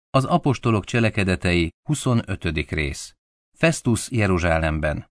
Az apostolok cselekedetei 25. rész. Festus Jeruzsálemben.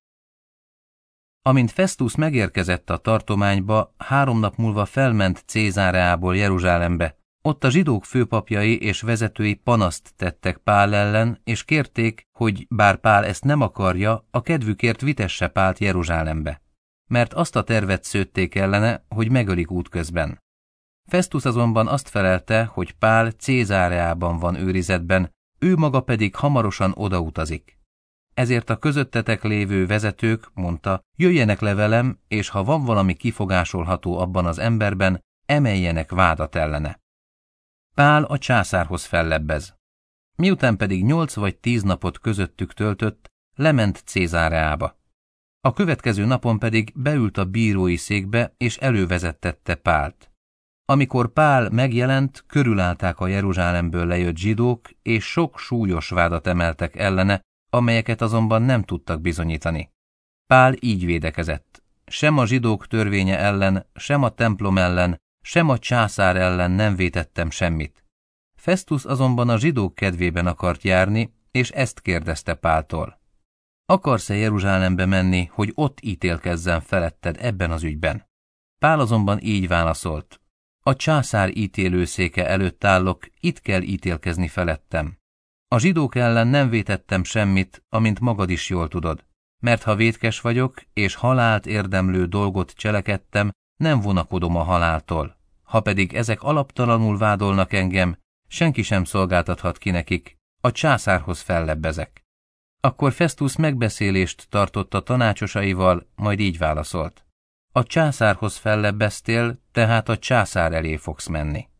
Amint Festus megérkezett a tartományba, 3 nap múlva felment Cézáreából Jeruzsálembe. Ott a zsidók főpapjai és vezetői panaszt tettek Pál ellen, és kérték, hogy bár Pál ezt nem akarja, a kedvükért vitesse Pált Jeruzsálembe. Mert azt a tervet szőtték ellene, hogy megölik útközben. Festus azonban azt felelte, hogy Pál Cézáreában van őrizetben, ő maga pedig hamarosan odautazik. Ezért a közöttetek lévő vezetők, mondta, jöjjenek le velem, és ha van valami kifogásolható abban az emberben, emeljenek vádat ellene. Pál a császárhoz fellebbez. Miután pedig 8 vagy 10 napot közöttük töltött, lement Cézáreába. A következő napon pedig beült a bírói székbe, és elővezettette Pált. Amikor Pál megjelent, körülállták a Jeruzsálemből lejött zsidók, és sok súlyos vádat emeltek ellene, amelyeket azonban nem tudtak bizonyítani. Pál így védekezett. Sem a zsidók törvénye ellen, sem a templom ellen, sem a császár ellen nem vétettem semmit. Festus azonban a zsidók kedvében akart járni, és ezt kérdezte Páltól. Akarsz-e Jeruzsálembe menni, hogy ott ítélkezzen feletted ebben az ügyben? Pál azonban így válaszolt. A császár ítélőszéke előtt állok, itt kell ítélkezni felettem. A zsidók ellen nem vétettem semmit, amint magad is jól tudod, mert ha vétkes vagyok, és halált érdemlő dolgot cselekedtem, nem vonakodom a haláltól. Ha pedig ezek alaptalanul vádolnak engem, senki sem szolgáltathat ki nekik, a császárhoz fellebbezek. Akkor Festus megbeszélést tartott a tanácsosaival, majd így válaszolt. A császárhoz fellebbeztél, tehát a császár elé fogsz menni.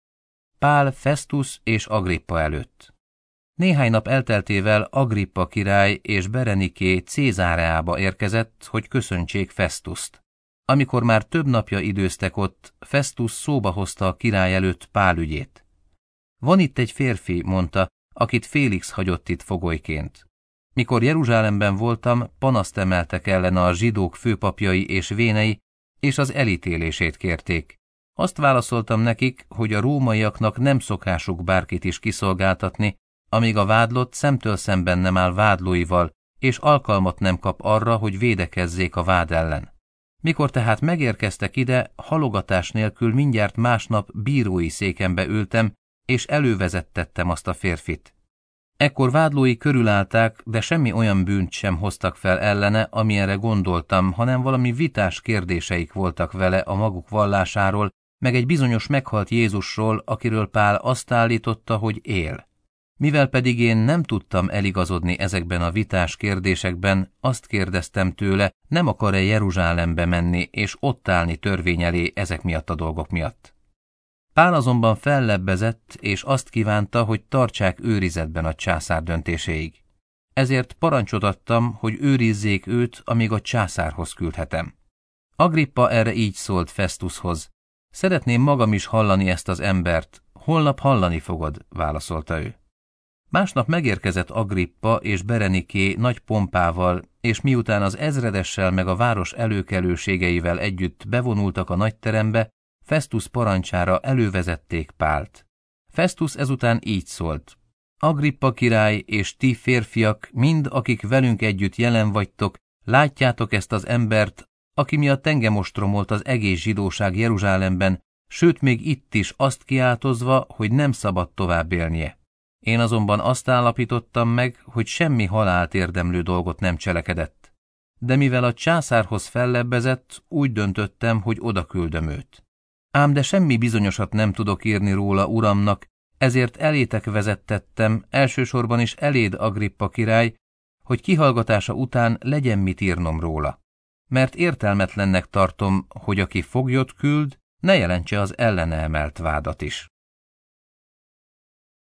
Pál Festus és Agrippa előtt. Néhány nap elteltével Agrippa király és Bereniké Cézáreába érkezett, hogy köszöntsék Festust. Amikor már több napja időztek ott, Festus szóba hozta a király előtt Pál ügyét. Van itt egy férfi, mondta, akit Félix hagyott itt fogolyként. Mikor Jeruzsálemben voltam, panaszt emeltek ellene a zsidók főpapjai és vénei, és az elítélését kérték. Azt válaszoltam nekik, hogy a rómaiaknak nem szokásuk bárkit is kiszolgáltatni, amíg a vádlott szemtől szemben nem áll vádlóival, és alkalmat nem kap arra, hogy védekezzék a vád ellen. Mikor tehát megérkeztek ide, halogatás nélkül mindjárt másnap bírói székembe ültem, és elővezettettem azt a férfit. Ekkor vádlói körülállták, de semmi olyan bűnt sem hoztak fel ellene, amilyenre gondoltam, hanem valami vitás kérdéseik voltak vele a maguk vallásáról, meg egy bizonyos meghalt Jézusról, akiről Pál azt állította, hogy él. Mivel pedig én nem tudtam eligazodni ezekben a vitás kérdésekben, azt kérdeztem tőle, nem akar-e Jeruzsálembe menni és ott állni törvény elé ezek miatt a dolgok miatt. Pál azonban fellebbezett, és azt kívánta, hogy tartsák őrizetben a császár döntéséig. Ezért parancsot adtam, hogy őrizzék őt, amíg a császárhoz küldhetem. Agrippa erre így szólt Festushoz. Szeretném magam is hallani ezt az embert, holnap hallani fogod, válaszolta ő. Másnap megérkezett Agrippa és Bereniké nagy pompával, és miután az ezredessel meg a város előkelőségeivel együtt bevonultak a nagyterembe, Festus parancsára elővezették Pált. Festus ezután így szólt. Agrippa király és ti férfiak, mind akik velünk együtt jelen vagytok, látjátok ezt az embert, aki miatt engem ostromolt az egész zsidóság Jeruzsálemben, sőt még itt is azt kiáltozva, hogy nem szabad tovább élnie. Én azonban azt állapítottam meg, hogy semmi halált érdemlő dolgot nem cselekedett. De mivel a császárhoz fellebbezett, úgy döntöttem, hogy odaküldöm őt. Ám de semmi bizonyosat nem tudok írni róla uramnak, ezért elétek vezettettem, elsősorban is eléd Agrippa király, hogy kihallgatása után legyen mit írnom róla. Mert értelmetlennek tartom, hogy aki foglyot küld, ne jelentse az ellene emelt vádat is.